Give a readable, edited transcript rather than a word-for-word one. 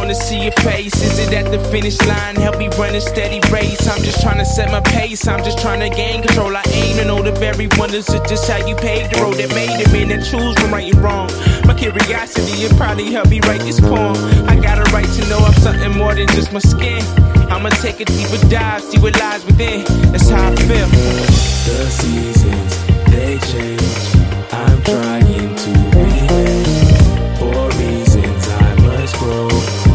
wanna see your face. Is it at the finish line? Help me run a steady race. I'm just trying to set my pace. I'm just trying to gain control. I aim to know the very wonders of just how you paved the road that made it. Men that choose from right and wrong. My curiosity, it probably helped me write this poem. I got a right to know I'm something more than just my skin. I'ma take a deeper dive, see what lies within. That's how I feel. The seasons, they change.